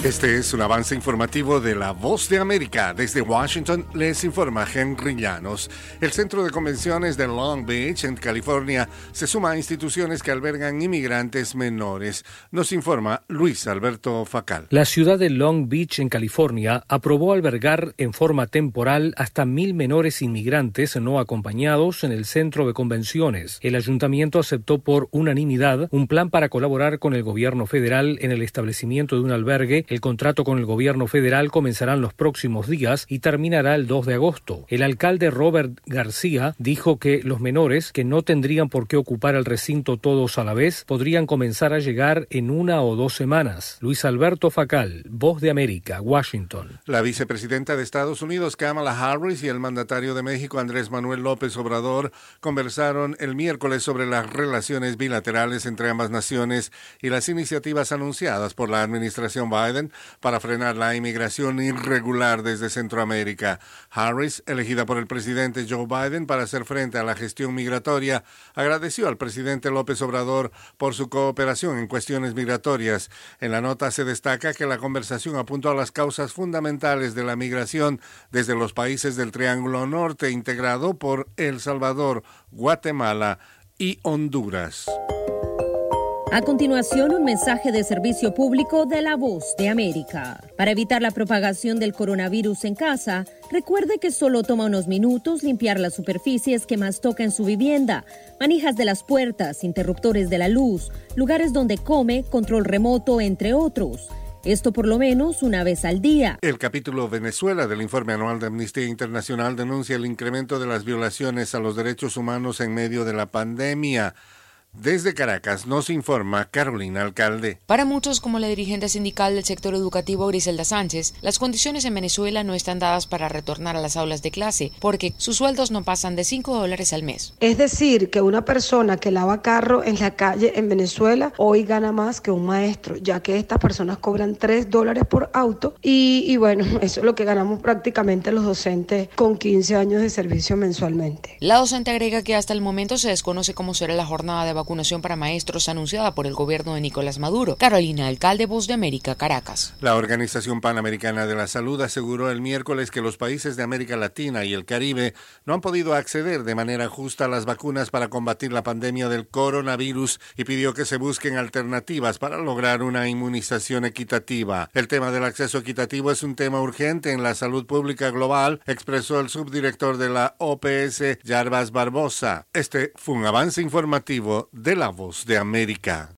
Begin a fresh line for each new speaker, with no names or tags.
Este es un avance informativo de La Voz de América. Desde Washington les informa Henry Llanos. El Centro de Convenciones de Long Beach, en California, se suma a instituciones que albergan inmigrantes menores. Nos informa Luis Alberto Facal.
La ciudad de Long Beach, en California, aprobó albergar en forma temporal hasta 1,000 menores inmigrantes no acompañados en el Centro de Convenciones. El ayuntamiento aceptó por unanimidad un plan para colaborar con el gobierno federal en el establecimiento de un albergue. El contrato con el gobierno federal comenzará en los próximos días y terminará el 2 de agosto. El alcalde Robert García dijo que los menores, que no tendrían por qué ocupar el recinto todos a la vez, podrían comenzar a llegar en 1 o 2 semanas. Luis Alberto Facal, Voz de América, Washington.
La vicepresidenta de Estados Unidos, Kamala Harris, y el mandatario de México, Andrés Manuel López Obrador, conversaron el miércoles sobre las relaciones bilaterales entre ambas naciones y las iniciativas anunciadas por la administración Biden para frenar la inmigración irregular desde Centroamérica. Harris, elegida por el presidente Joe Biden para hacer frente a la gestión migratoria, agradeció al presidente López Obrador por su cooperación en cuestiones migratorias. En la nota se destaca que la conversación apuntó a las causas fundamentales de la migración desde los países del Triángulo Norte, integrado por El Salvador, Guatemala y Honduras.
A continuación, un mensaje de servicio público de La Voz de América. Para evitar la propagación del coronavirus en casa, recuerde que solo toma unos minutos limpiar las superficies que más toca en su vivienda, manijas de las puertas, interruptores de la luz, lugares donde come, control remoto, entre otros. Esto por lo menos una vez al día.
El capítulo Venezuela del informe anual de Amnistía Internacional denuncia el incremento de las violaciones a los derechos humanos en medio de la pandemia. Desde Caracas nos informa Carolina Alcalde.
Para muchos, como la dirigente sindical del sector educativo Griselda Sánchez, las condiciones en Venezuela no están dadas para retornar a las aulas de clase, porque sus sueldos no pasan de $5 al mes.
Es decir, que una persona que lava carro en la calle en Venezuela hoy gana más que un maestro, ya que estas personas cobran $3 por auto y bueno, eso es lo que ganamos prácticamente los docentes con 15 años de servicio mensualmente.
La docente agrega que hasta el momento se desconoce cómo será la jornada de vacunación para maestros anunciada por el gobierno de Nicolás Maduro. Carolina Alcalde, Voz de América, Caracas.
La Organización Panamericana de la Salud aseguró el miércoles que los países de América Latina y el Caribe no han podido acceder de manera justa a las vacunas para combatir la pandemia del coronavirus y pidió que se busquen alternativas para lograr una inmunización equitativa. El tema del acceso equitativo es un tema urgente en la salud pública global, expresó el subdirector de la OPS, Jarbas Barbosa. Este fue un avance informativo de La Voz de América.